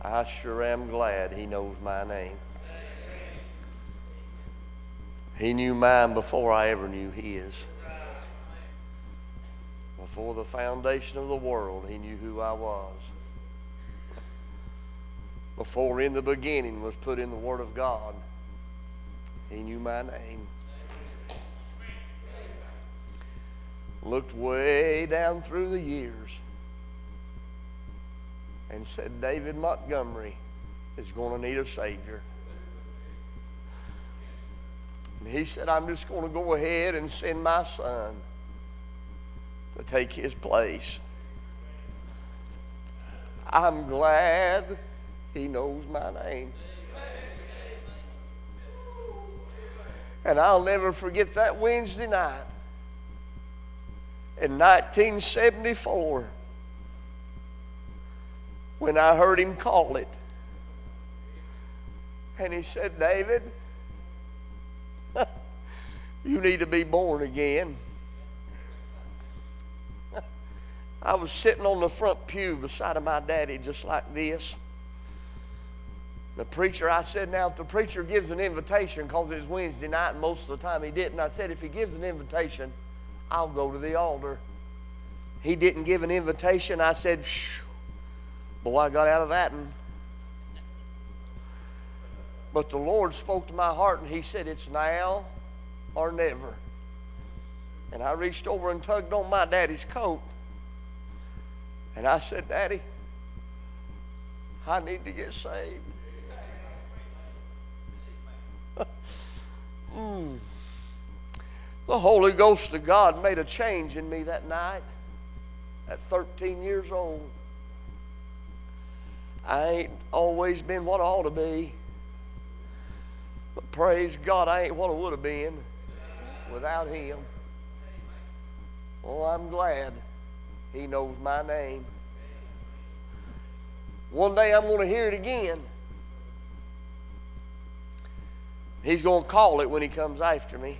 I sure am glad He knows my name. He knew mine before I ever knew His. Before the foundation of the world, He knew who I was. Before in the beginning was put in the Word of God, He knew my name. Looked way down through the years and said, David Montgomery is going to need a Savior. And He said, I'm just going to go ahead and send my son to take his place. I'm glad He knows my name. And I'll never forget that Wednesday night in 1974 when I heard Him call it. And He said, David, you need to be born again. I was sitting on the front pew beside of my daddy just like this. The preacher, I said, now if the preacher gives an invitation, because it was Wednesday night and most of the time he didn't, I said, if he gives an invitation, I'll go to the altar. He didn't give an invitation. I said, shh, boy, I got out of that one. But the Lord spoke to my heart and He said, it's now or never. And I reached over and tugged on my daddy's coat. And I said, Daddy, I need to get saved. The Holy Ghost of God made a change in me that night at 13 years old. I ain't always been what I ought to be. But praise God, I ain't what I would have been without Him. Oh, I'm glad He knows my name. One day I'm going to hear it again. He's going to call it when He comes after me.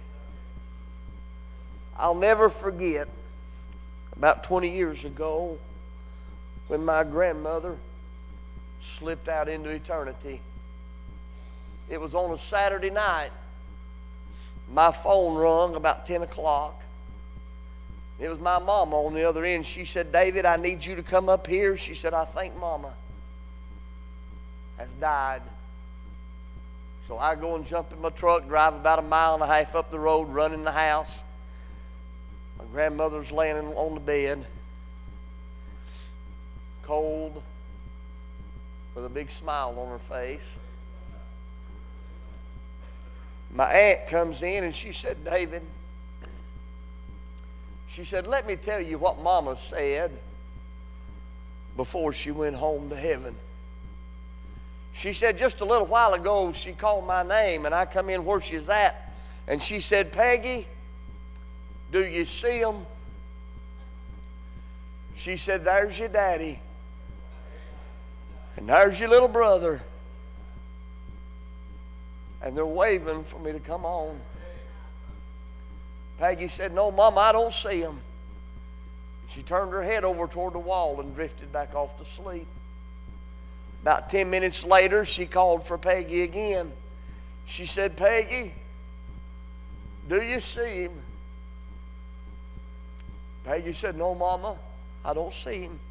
I'll never forget about 20 years ago when my grandmother slipped out into eternity. It was on a Saturday night. My phone rung about 10 o'clock. It was my mama on the other end. She said, David, I need you to come up here. She said, I think Mama has died. So I go and jump in my truck, drive about a mile and a half up the road, run in the house. My grandmother's laying on the bed, cold, with a big smile on her face. My aunt comes in and she said, David, she said, let me tell you what Mama said before she went home to heaven. She said, just a little while ago, she called my name, and I come in where she's at, and she said, Peggy, do you see him? She said, there's your daddy, and there's your little brother, and they're waving for me to come on. Peggy said, no, Mama, I don't see him. She turned her head over toward the wall and drifted back off to sleep. About 10 minutes later, she called for Peggy again. She said, Peggy, do you see him? Peggy said, no, Mama, I don't see him.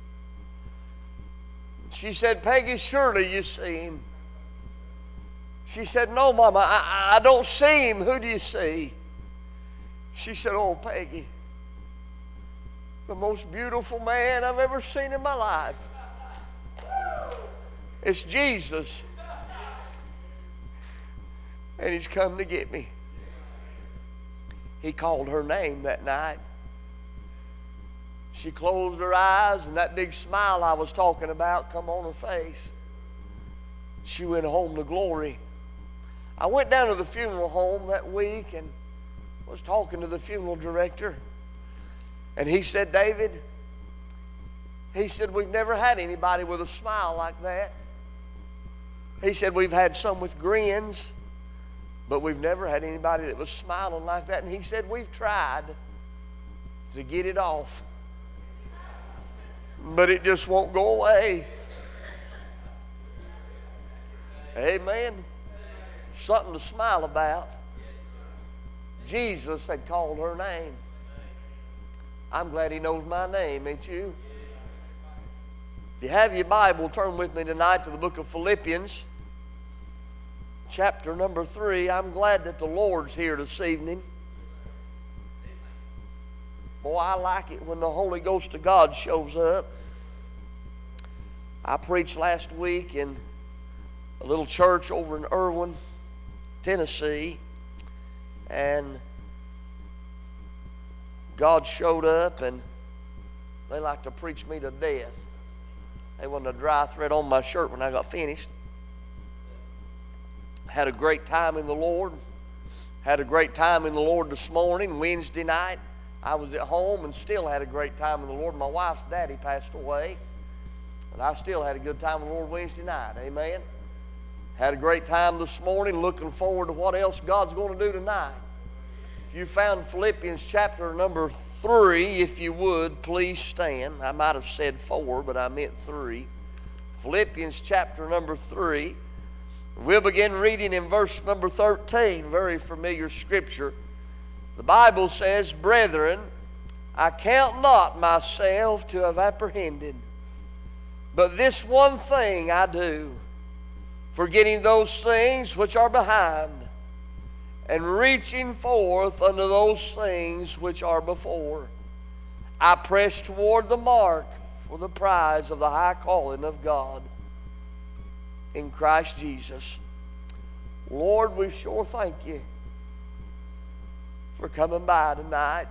She said, Peggy, surely you see him. She said, no, Mama, I don't see him. Who do you see? She said, oh, Peggy, the most beautiful man I've ever seen in my life. It's Jesus. And He's come to get me. He called her name that night. She closed her eyes, and that big smile I was talking about come on her face. She went home to glory. I went down to the funeral home that week and was talking to the funeral director. And he said, David, he said, we've never had anybody with a smile like that. He said, we've had some with grins, but we've never had anybody that was smiling like that. And he said, we've tried to get it off, but it just won't go away. Amen. Something to smile about. Jesus had called her name. I'm glad He knows my name, ain't you? If you have your Bible, turn with me tonight to the book of Philippians, chapter number 3. I'm glad that the Lord's here this evening. Boy, I like it when the Holy Ghost of God shows up. I preached last week in a little church over in Irwin, Tennessee, and God showed up, and they like to preach me to death. There wasn't a dry thread on my shirt when I got finished. Had a great time in the Lord. Had a great time in the Lord this morning, Wednesday night. I was at home and still had a great time in the Lord. My wife's daddy passed away, but I still had a good time in the Lord Wednesday night. Amen. Had a great time this morning, looking forward to what else God's going to do tonight. If you found Philippians chapter number 3, if you would, please stand. I might have said 4, but I meant 3. Philippians chapter number 3. We'll begin reading in verse number 13, very familiar scripture. The Bible says, "Brethren, I count not myself to have apprehended, but this one thing I do, forgetting those things which are behind, and reaching forth unto those things which are before. I press toward the mark for the prize of the high calling of God in Christ Jesus." Lord, we sure thank you for coming by tonight.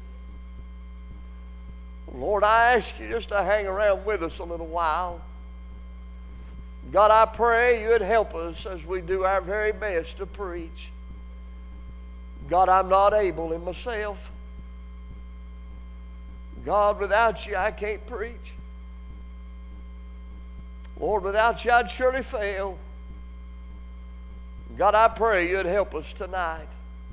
Lord, I ask you just to hang around with us a little while. God, I pray you'd help us as we do our very best to preach. God, I'm not able in myself. God, without you, I can't preach. Lord, without you, I'd surely fail. God, I pray you'd help us tonight.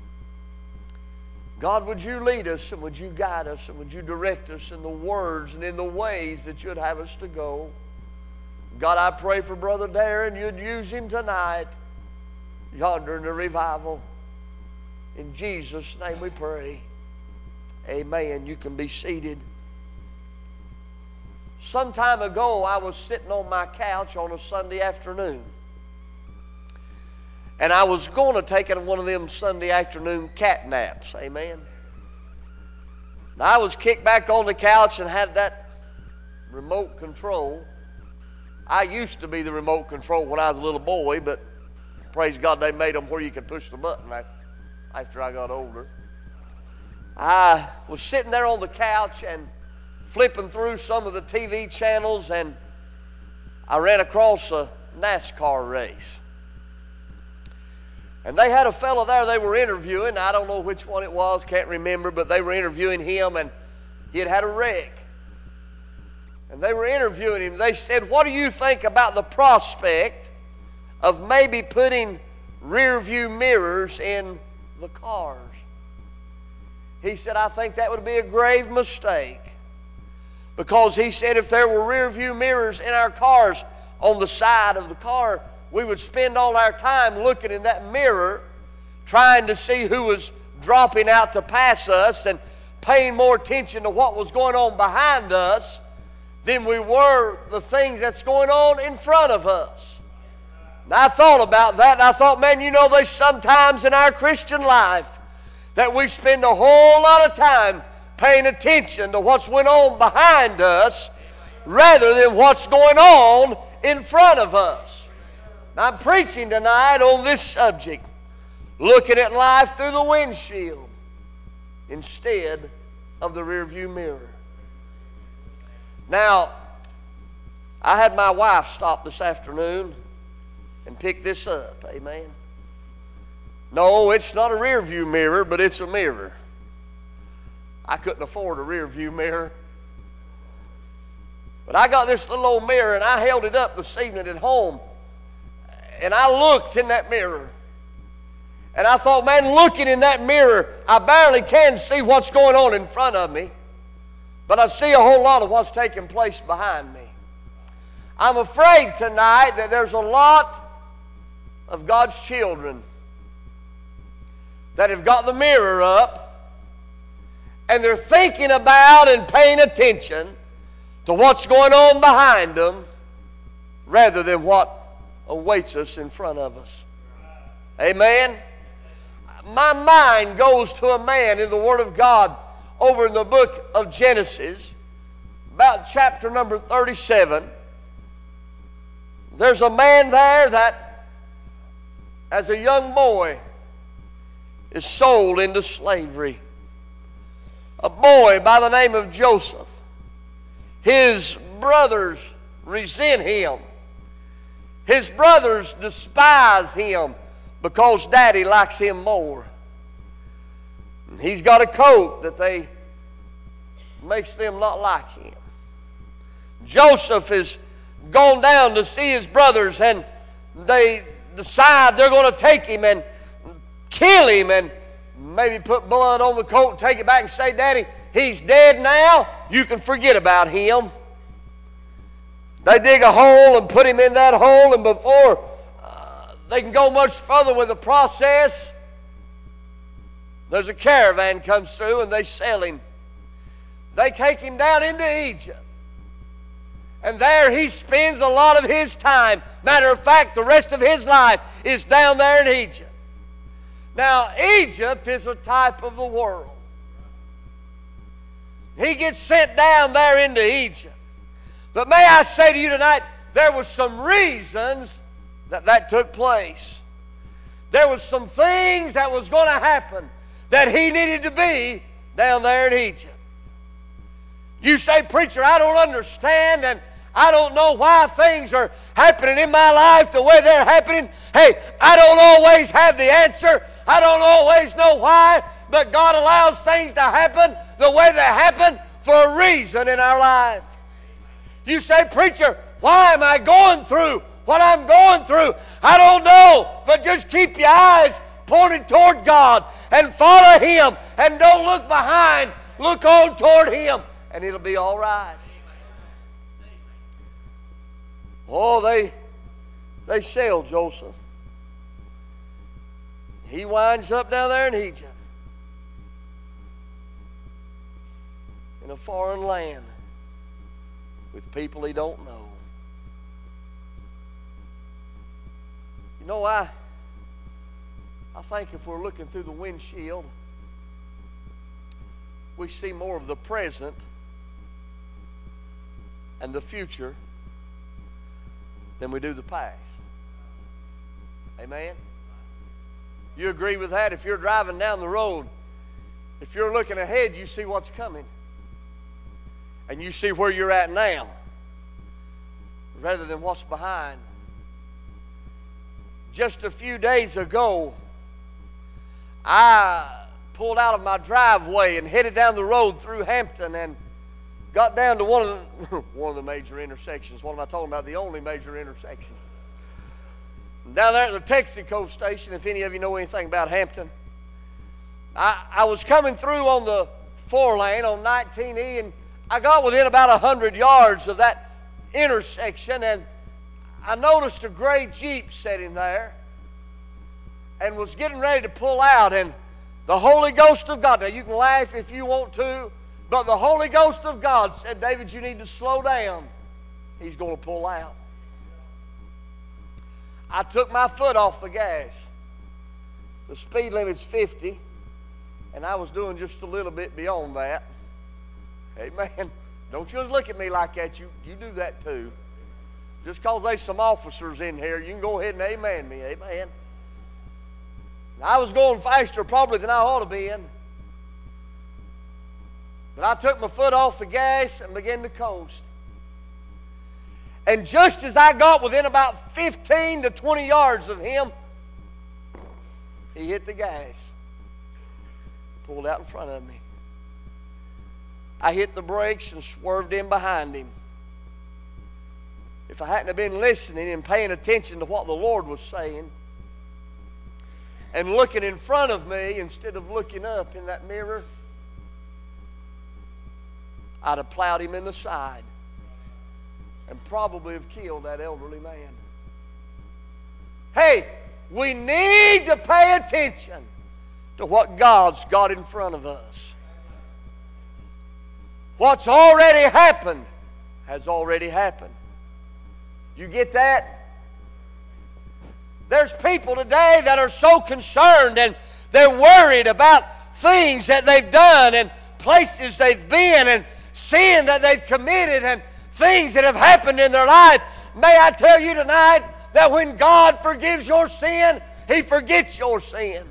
God, would you lead us and would you guide us and would you direct us in the words and in the ways that you'd have us to go. God, I pray for Brother Darren, you'd use him tonight yonder in the revival. In Jesus' name we pray. Amen. You can be seated. Some time ago, I was sitting on my couch on a Sunday afternoon. And I was going to take one of them Sunday afternoon cat naps. Amen. And I was kicked back on the couch and had that remote control. I used to be the remote control when I was a little boy, but praise God they made them where you could push the button after I got older. I was sitting there on the couch and flipping through some of the TV channels, and I ran across a NASCAR race. And they had a fellow there they were interviewing. I don't know which one it was, can't remember, but they were interviewing him, and he had had a wreck. And they were interviewing him. They said, "What do you think about the prospect of maybe putting rear view mirrors in the cars?" He said, "I think that would be a grave mistake." Because he said if there were rear view mirrors in our cars on the side of the car, we would spend all our time looking in that mirror, trying to see who was dropping out to pass us and paying more attention to what was going on behind us than we were the things that's going on in front of us. And I thought about that, and I thought, man, you know, there's sometimes in our Christian life that we spend a whole lot of time paying attention to what's going on behind us rather than what's going on in front of us. I'm preaching tonight on this subject, looking at life through the windshield instead of the rearview mirror. Now, I had my wife stop this afternoon and pick this up. Amen. No, it's not a rearview mirror, but it's a mirror. I couldn't afford a rearview mirror. But I got this little old mirror, and I held it up this evening at home. And I looked in that mirror. And I thought, man, looking in that mirror, I barely can see what's going on in front of me. But I see a whole lot of what's taking place behind me. I'm afraid tonight that there's a lot of God's children that have got the mirror up and they're thinking about and paying attention to what's going on behind them rather than what awaits us in front of us. Amen? My mind goes to a man in the Word of God over in the book of Genesis, about chapter number 37. There's a man there that, as a young boy, is sold into slavery. A boy by the name of Joseph. His brothers resent him. His brothers despise him because Daddy likes him more. He's got a coat that makes them not like him. Joseph has gone down to see his brothers, and they decide they're going to take him and kill him and maybe put blood on the coat and take it back and say, Daddy, he's dead now. You can forget about him. They dig a hole and put him in that hole, and before they can go much further with the process, there's a caravan comes through and they sell him. They take him down into Egypt. And there he spends a lot of his time. Matter of fact, the rest of his life is down there in Egypt. Now, Egypt is a type of the world. He gets sent down there into Egypt. But may I say to you tonight, there was some reasons that took place. There was some things that was going to happen that he needed to be down there in Egypt. You say, preacher, I don't understand and I don't know why things are happening in my life the way they're happening. Hey, I don't always have the answer. I don't always know why, but God allows things to happen the way they happen for a reason in our life. You say, preacher, why am I going through what I'm going through? I don't know, but just keep your eyes pointed toward God and follow Him and don't look behind. Look on toward Him and it'll be all right. Oh, they sell Joseph. He winds up down there in Egypt, in a foreign land with people he don't know. You know, I think if we're looking through the windshield, we see more of the present and the future than we do the past. Amen? You agree with that? If you're driving down the road, if you're looking ahead, you see what's coming. And you see where you're at now, rather than what's behind. Just a few days ago, I pulled out of my driveway and headed down the road through Hampton and got down to one of the major intersections. What am I talking about? The only major intersection. Down there at the Texaco station, if any of you know anything about Hampton, I was coming through on the 4-lane on 19E, and I got within about 100 yards of that intersection, and I noticed a gray Jeep sitting there and was getting ready to pull out, and the Holy Ghost of God, now you can laugh if you want to, but the Holy Ghost of God said, David, you need to slow down. He's going to pull out. I took my foot off the gas. The speed limit's 50, and I was doing just a little bit beyond that. Amen. Don't you just look at me like that. You do that too. Just because there's some officers in here, you can go ahead and amen me. Amen. I was going faster probably than I ought to be in. But I took my foot off the gas and began to coast. And just as I got within about 15 to 20 yards of him, he hit the gas. Pulled out in front of me. I hit the brakes and swerved in behind him. If I hadn't have been listening and paying attention to what the Lord was saying and looking in front of me instead of looking up in that mirror, I'd have plowed him in the side and probably have killed that elderly man. Hey, We need to pay attention to what God's got in front of us. What's already happened has already happened. You get that? There's people today that are so concerned and they're worried about things that they've done and places they've been and sin that they've committed and things that have happened in their life. May I tell you tonight that when God forgives your sin, He forgets your sin.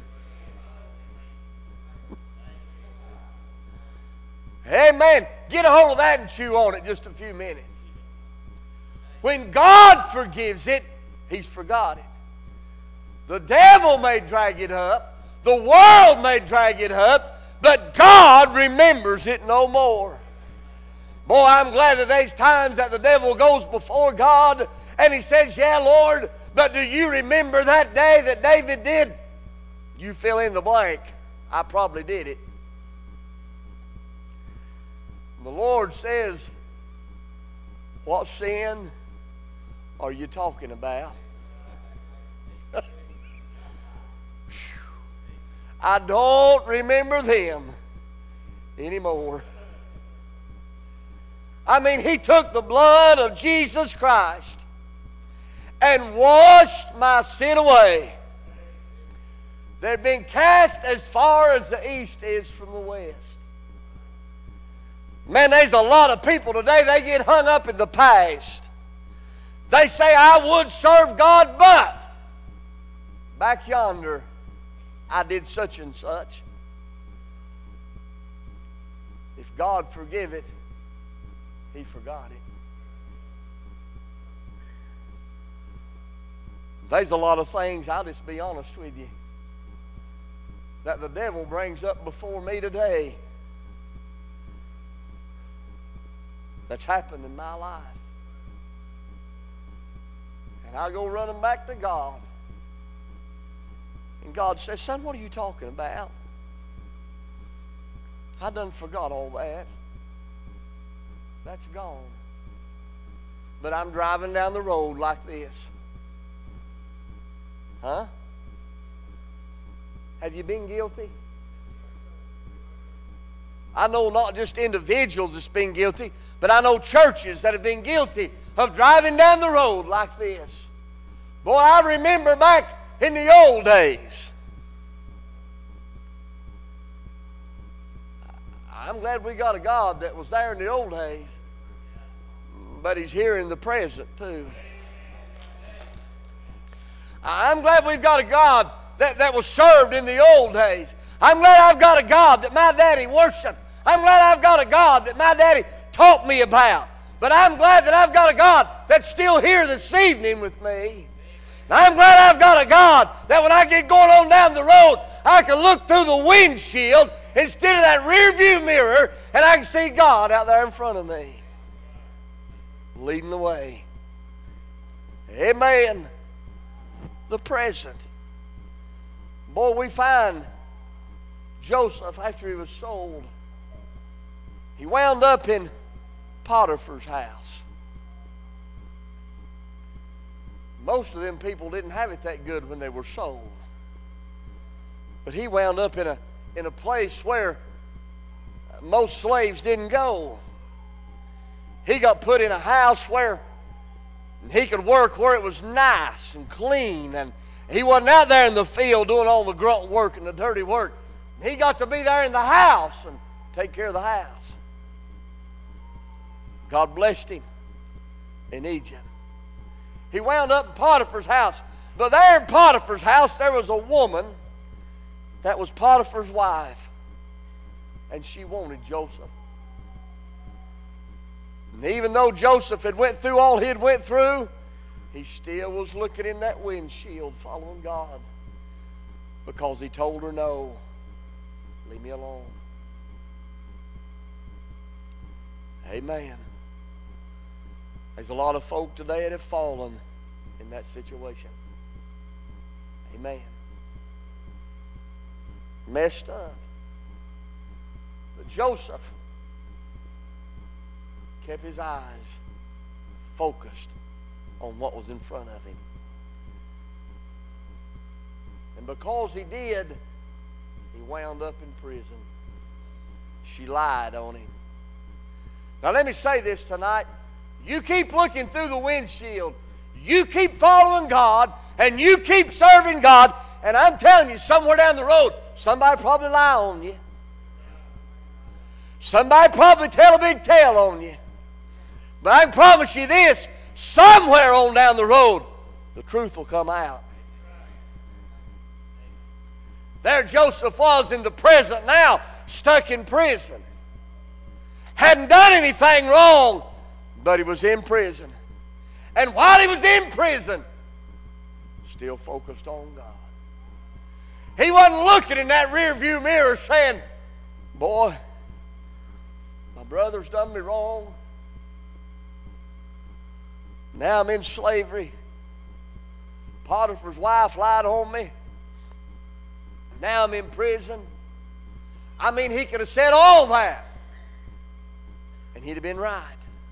Amen. Get a hold of that and chew on it just a few minutes. When God forgives it, He's forgot it. The devil may drag it up. The world may drag it up. But God remembers it no more. Boy, I'm glad that there's times that the devil goes before God and he says, yeah, Lord, but do you remember that day that David did? You fill in the blank. I probably did it. The Lord says, what sin are you talking about? I don't remember them anymore. I mean, He took the blood of Jesus Christ and washed my sin away. They'd been cast as far as the east is from the west. Man, there's a lot of people today, they get hung up in the past. They say, I would serve God, but back yonder, I did such and such. If God forgive it, He forgot it. There's a lot of things, I'll just be honest with you, that the devil brings up before me today that's happened in my life. And I go running back to God. And God says, son, what are you talking about? I done forgot all that. That's gone. But I'm driving down the road like this. Huh? Have you been guilty? I know not just individuals that's been guilty, but I know churches that have been guilty of driving down the road like this. Boy, I remember back in the old days. I'm glad we got a God that was there in the old days, but He's here in the present too. I'm glad we've got a God that was served in the old days. I'm glad I've got a God that my daddy worshiped. I'm glad I've got a God that my daddy taught me about. But I'm glad that I've got a God that's still here this evening with me. And I'm glad I've got a God that when I get going on down the road, I can look through the windshield instead of that rear view mirror and I can see God out there in front of me, leading the way. Amen. The present. Boy, we find Joseph, after he was sold, he wound up in Potiphar's house. Most of them people didn't have it that good when they were sold. But he wound up in a place where most slaves didn't go. He got put in a house where he could work where it was nice and clean, and he wasn't out there in the field doing all the grunt work and the dirty work. He got to be there in the house and take care of the house. God blessed him in Egypt. He wound up in Potiphar's house. But there in Potiphar's house, there was a woman that was Potiphar's wife. And she wanted Joseph. And even though Joseph had went through all he had went through, he still was looking in that windshield following God. Because he told her, no, leave me alone. Amen. There's a lot of folk today that have fallen in that situation. Amen. Messed up. But Joseph kept his eyes focused on what was in front of him. And because he did, he wound up in prison. She lied on him. Now let me say this tonight. You keep looking through the windshield. You keep following God, and you keep serving God, and I'm telling you, somewhere down the road, somebody probably lie on you. Somebody probably tell a big tale on you. But I can promise you this, somewhere on down the road, the truth will come out. There Joseph was in the present now, stuck in prison. Hadn't done anything wrong, but he was in prison. And while he was in prison, still focused on God. He wasn't looking in that rearview mirror saying, boy, my brother's done me wrong. Now I'm in slavery. Potiphar's wife lied on me. Now I'm in prison. I mean, he could have said all that, and he'd have been right.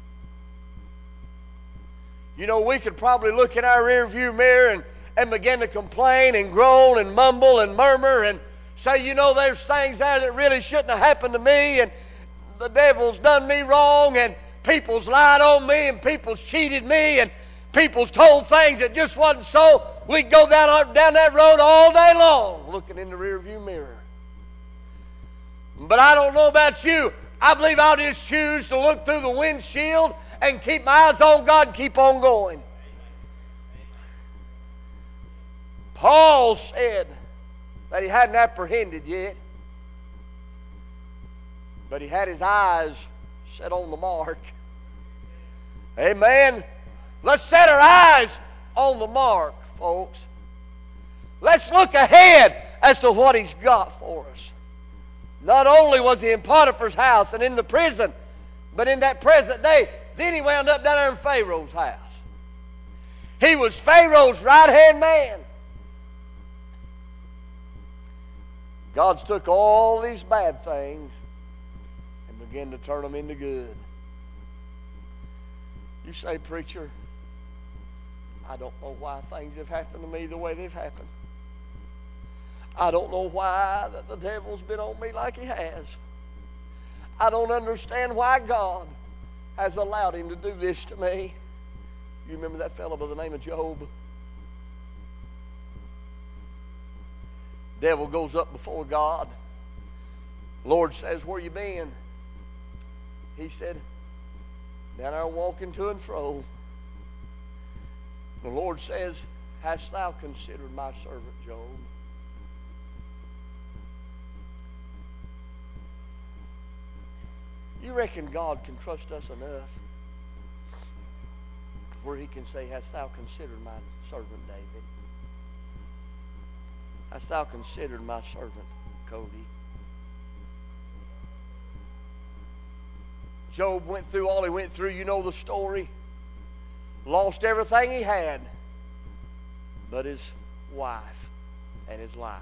You know, we could probably look in our rearview mirror and begin to complain and groan and mumble and murmur and say, you know, there's things there that really shouldn't have happened to me, and the devil's done me wrong, and people's lied on me, and people's cheated me, and people's told things that just wasn't so. We'd go down that road all day long looking in the rearview mirror. But I don't know about you. I believe I'll just choose to look through the windshield and keep my eyes on God and keep on going. Paul said that he hadn't apprehended yet, but he had his eyes set on the mark. Amen. Let's set our eyes on the mark, folks. Let's look ahead as to what he's got for us. Not only was he in Potiphar's house and in the prison, but in that present day, then he wound up down there in Pharaoh's house. He was Pharaoh's right-hand man. God's took all these bad things and began to turn them into good. You say, preacher, I don't know why things have happened to me the way they've happened. I don't know why that the devil's been on me like he has. I don't understand why God has allowed him to do this to me. You remember that fellow by the name of Job? Devil goes up before God. Lord says, where you been? He said, down there walking to and fro. The Lord says, hast thou considered my servant Job? You reckon God can trust us enough where he can say, hast thou considered my servant David? Hast thou considered my servant Cody? Job went through all he went through. You know the story. Lost everything he had but his wife and his life.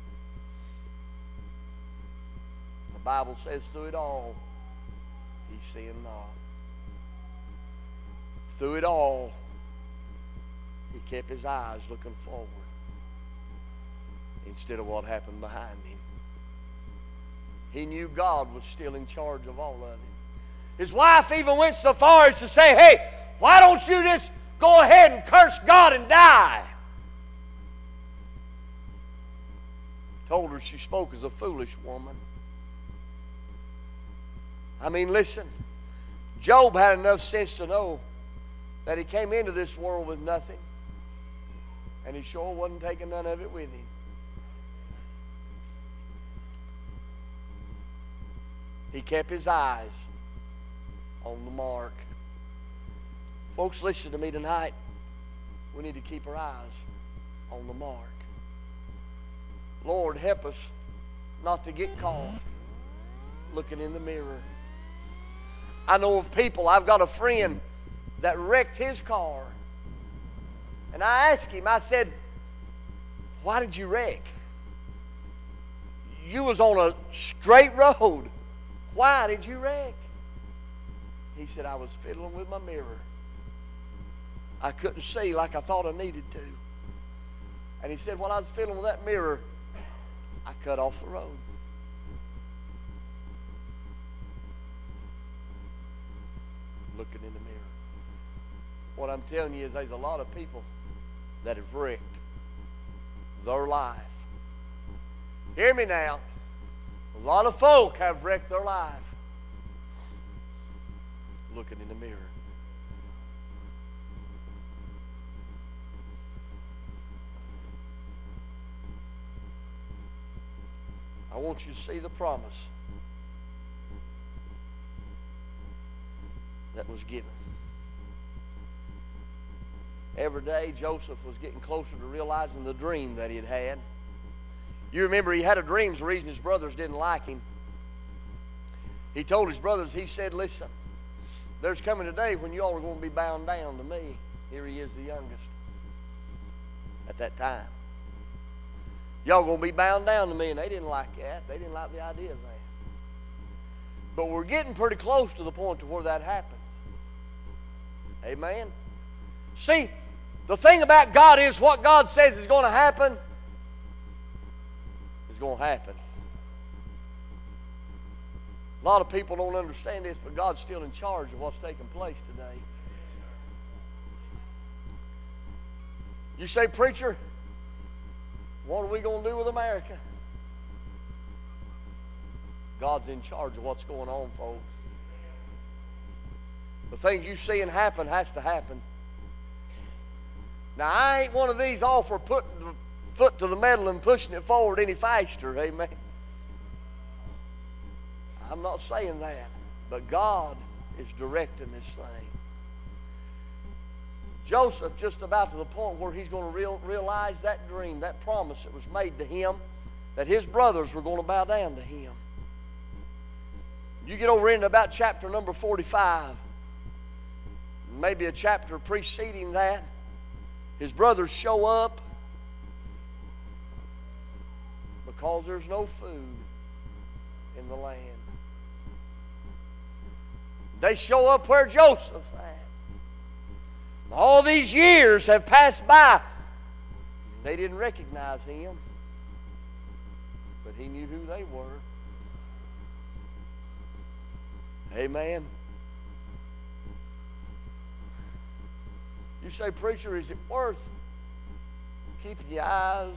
The Bible says through it all, he sinned not. Through it all, he kept his eyes looking forward instead of what happened behind him. He knew God was still in charge of all of it. His wife even went so far as to say, hey, why don't you just go ahead and curse God and die? Told her she spoke as a foolish woman. I mean, listen, Job had enough sense to know that he came into this world with nothing, and he sure wasn't taking none of it with him. He kept his eyes on the mark. Folks, listen to me tonight. We need to keep our eyes on the mark. Lord, help us not to get caught looking in the mirror. I know of people, I've got a friend that wrecked his car. And I asked him, I said, why did you wreck? You was on a straight road. Why did you wreck? He said, I was fiddling with my mirror. I couldn't see like I thought I needed to. And he said, while I was fiddling with that mirror, I cut off the road. Looking in the mirror. What I'm telling you is there's a lot of people that have wrecked their life. Hear me now. A lot of folk have wrecked their life looking in the mirror. I want you to see the promise that was given. Every day, Joseph was getting closer to realizing the dream that he had had. You remember he had a dream. The reason his brothers didn't like him. He told his brothers, he said, listen, there's coming a day when you all are going to be bound down to me. Here he is, the youngest at that time. Y'all going to be bound down to me. And they didn't like that. They didn't like the idea of that. But we're getting pretty close to the point to where that happens. Amen. See, the thing about God is what God says is going to happen is going to happen. A lot of people don't understand this, but God's still in charge of what's taking place today. You say, preacher, what are we going to do with America? God's in charge of what's going on, folks. The things you see and happen has to happen. Now, I ain't one of these all for putting the foot to the metal and pushing it forward any faster, amen. I'm not saying that, but God is directing this thing. Joseph just about to the point where he's going to realize that dream, that promise that was made to him, that his brothers were going to bow down to him. You get over into about chapter number 45, maybe a chapter preceding that, his brothers show up because there's no food in the land. They show up where Joseph's at. All these years have passed by. They didn't recognize him, but he knew who they were. Amen. You say, preacher, is it worth keeping your eyes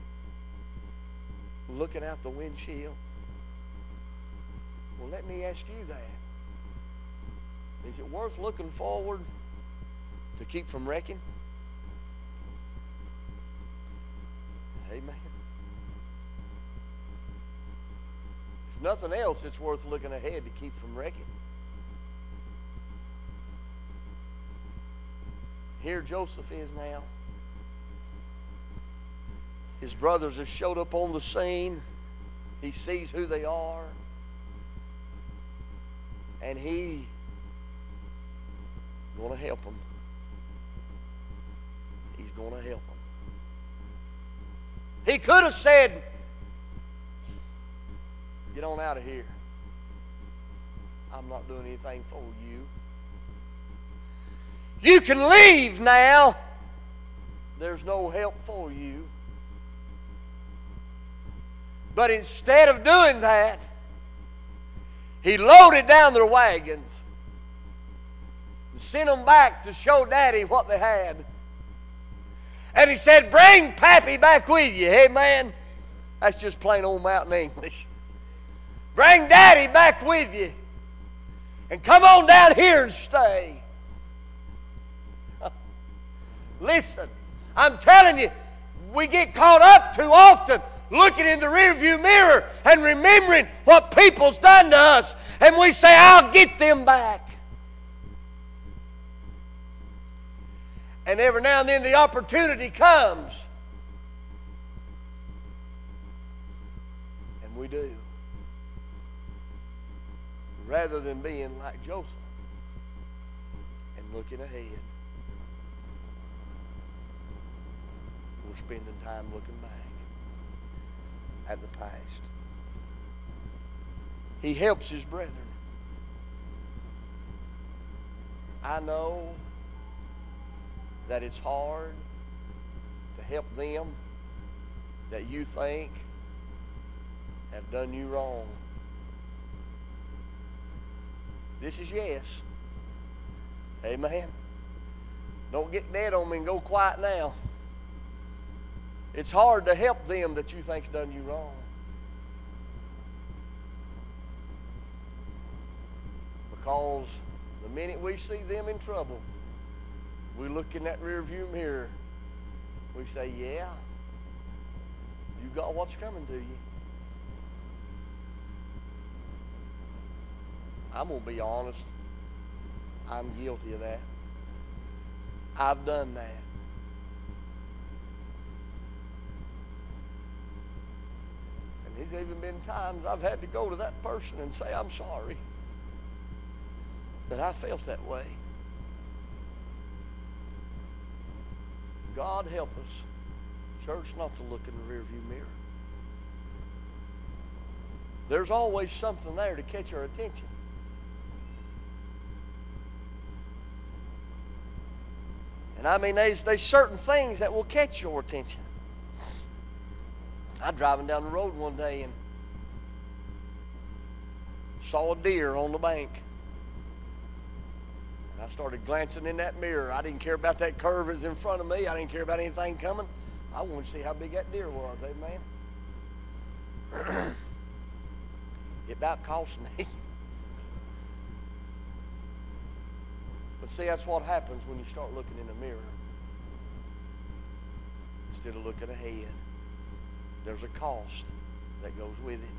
looking out the windshield? Well, let me ask you that. Is it worth looking forward to keep from wrecking? Amen. There's nothing else that's worth looking ahead to keep from wrecking. Here Joseph is now. His brothers have showed up on the scene. He sees who they are. And he's going to help them. He's going to help them. He could have said, get on out of here. I'm not doing anything for you. You can leave now. There's no help for you. But instead of doing that, he loaded down their wagons and sent them back to show Daddy what they had. And he said, bring Pappy back with you. Amen. That's just plain old mountain English. Bring Daddy back with you. And come on down here and stay. Listen, I'm telling you, we get caught up too often looking in the rearview mirror and remembering what people's done to us. And we say, I'll get them back. And every now and then the opportunity comes. And we do. Rather than being like Joseph and looking ahead, we're spending time looking back at the past. He helps his brethren. I know that it's hard to help them that you think have done you wrong. This is yes. Amen. Don't get dead on me and go quiet now. It's hard to help them that you think's done you wrong. Because the minute we see them in trouble, we look in that rearview mirror. We say, yeah, you got what's coming to you. I'm going to be honest. I'm guilty of that. I've done that. And there's even been times I've had to go to that person and say, I'm sorry that I felt that way. God help us, church, not to look in the rearview mirror. There's always something there to catch our attention. And I mean, there's certain things that will catch your attention. I was driving down the road one day and saw a deer on the bank. And I started glancing in that mirror. I didn't care about that curve that's in front of me. I didn't care about anything coming. I wanted to see how big that deer was. Amen. It about cost me. But see, that's what happens when you start looking in the mirror. Instead of looking ahead, there's a cost that goes with it.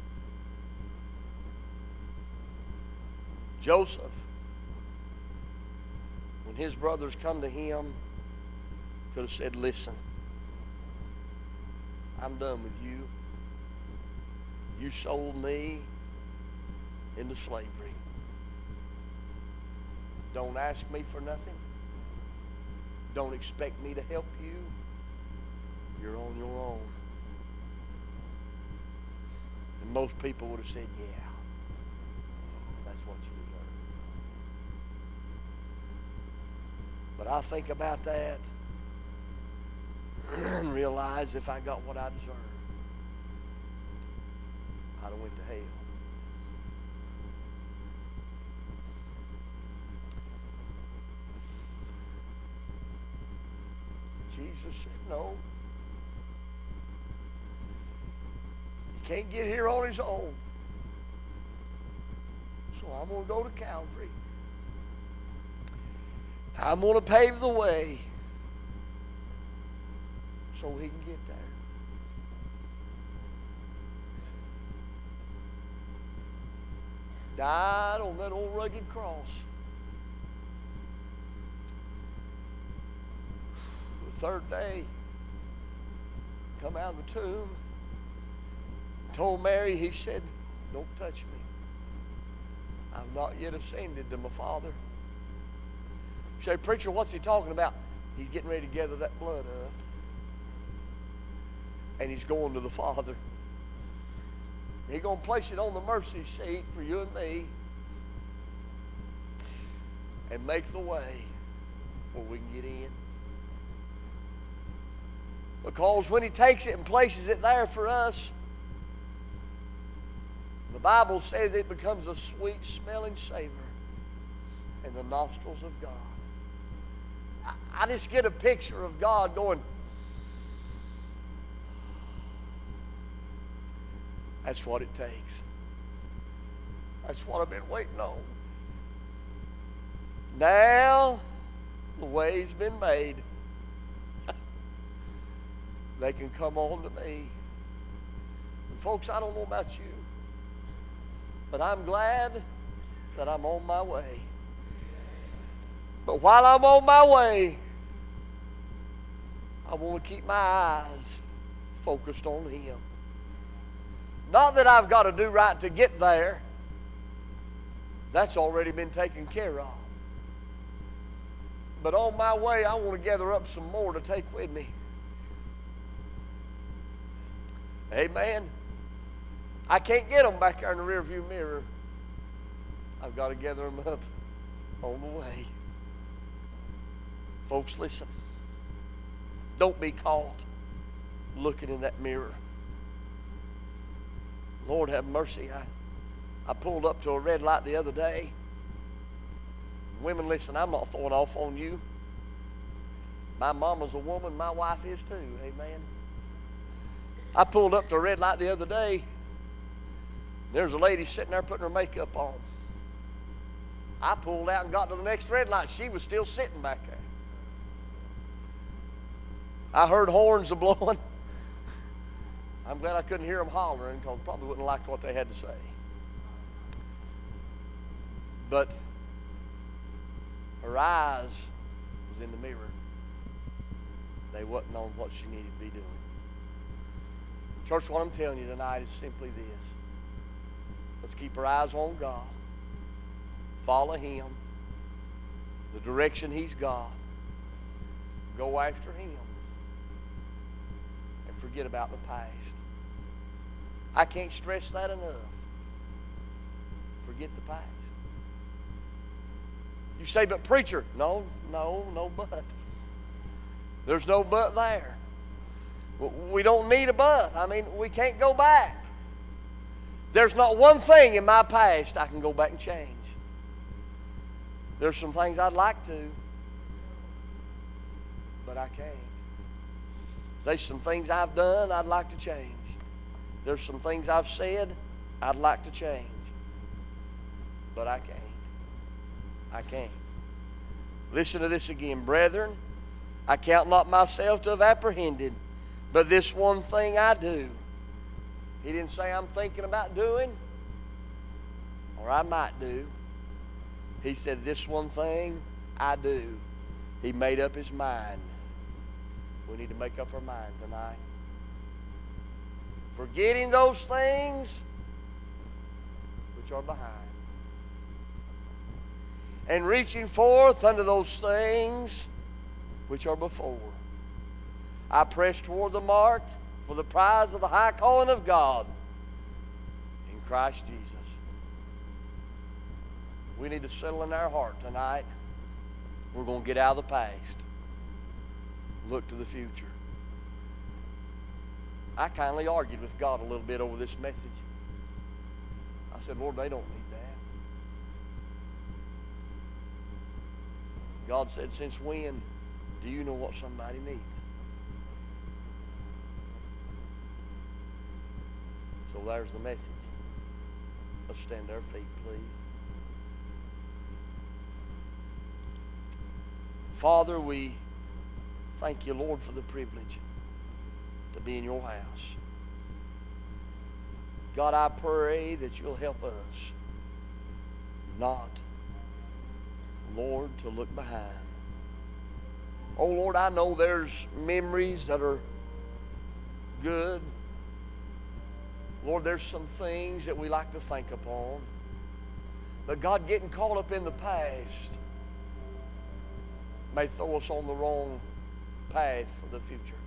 Joseph, when his brothers come to him, could have said, listen, I'm done with you. You sold me into slavery. Don't ask me for nothing. Don't expect me to help you. You're on your own. And most people would have said, yeah, that's what you deserve. But I think about that and realize if I got what I deserved, I'd have went to hell. Jesus said, no. He can't get here on his own. So I'm going to go to Calvary. I'm going to pave the way so he can get there. Died on that old rugged cross. The third day, come out of the tomb, told Mary, he said, don't touch me. I've not yet ascended to my Father. You say, preacher, what's he talking about? He's getting ready to gather that blood up. And he's going to the Father. He's going to place it on the mercy seat for you and me and make the way where we can get in. Because when he takes it and places it there for us, the Bible says it becomes a sweet-smelling savor in the nostrils of God. I just get a picture of God going, that's what it takes. That's what I've been waiting on. Now, the way's been made. They can come on to me. And folks, I don't know about you, but I'm glad that I'm on my way. But while I'm on my way, I want to keep my eyes focused on him. Not that I've got to do right to get there. That's already been taken care of. But on my way, I want to gather up some more to take with me. Amen. I can't get them back there in the rearview mirror. I've got to gather them up on the way. Folks, listen. Don't be caught looking in that mirror. Lord have mercy. I pulled up to a red light the other day. Women, listen, I'm not throwing off on you. My mama's a woman. My wife is too. Amen. I pulled up to a red light the other day. There's a lady sitting there putting her makeup on. I pulled out and got to the next red light. She was still sitting back there. I heard horns a blowing. I'm glad I couldn't hear them hollering, because I probably wouldn't have liked what they had to say. But her eyes was in the mirror. They wasn't on what she needed to be doing. Church, what I'm telling you tonight is simply this. Let's keep our eyes on God. Follow Him. The direction He's got. Go after Him. And forget about the past. I can't stress that enough. Forget the past. You say, but preacher, no but. There's no but there. We don't need a but. I mean, we can't go back. There's not one thing in my past I can go back and change. There's some things I'd like to, but I can't. There's some things I've done I'd like to change. There's some things I've said I'd like to change, but I can't. I can't. Listen to this again. Brethren, I count not myself to have apprehended, but this one thing I do. He didn't say I'm thinking about doing, or I might do. He said this one thing I do. He made up his mind. We need to make up our mind tonight. Forgetting those things which are behind, and reaching forth unto those things which are before. I press toward the mark for the prize of the high calling of God in Christ Jesus. We need to settle in our heart tonight. We're going to get out of the past. Look to the future. I kindly argued with God a little bit over this message. I said, Lord, they don't need that. God said, since when do you know what somebody needs? So there's the message. Let's stand to our feet, please. Father, we thank you, Lord, for the privilege to be in your house. God, I pray that you'll help us not, Lord, to look behind. Oh, Lord, I know there's memories that are good. Lord, there's some things that we like to think upon. But God, getting caught up in the past may throw us on the wrong path for the future.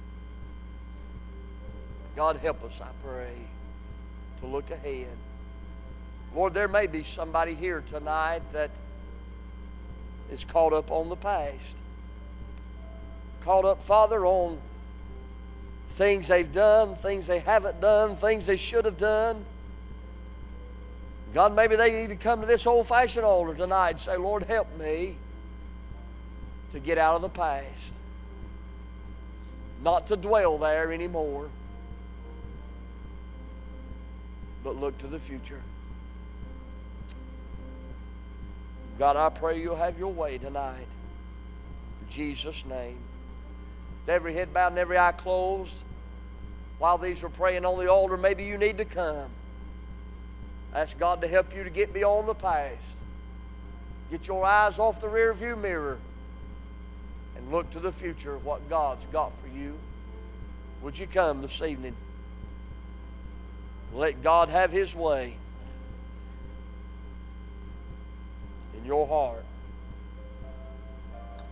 God, help us, I pray, to look ahead. Lord, there may be somebody here tonight that is caught up on the past. Caught up, Father, on things they've done, things they haven't done, things they should have done. God, maybe they need to come to this old-fashioned altar tonight and say, Lord, help me to get out of the past. Not to dwell there anymore, but look to the future. God, I pray you'll have your way tonight. In Jesus' name. With every head bowed and every eye closed, while these are praying on the altar, maybe you need to come. Ask God to help you to get beyond the past. Get your eyes off the rearview mirror and look to the future, what God's got for you. Would you come this evening? Let God have His way in your heart.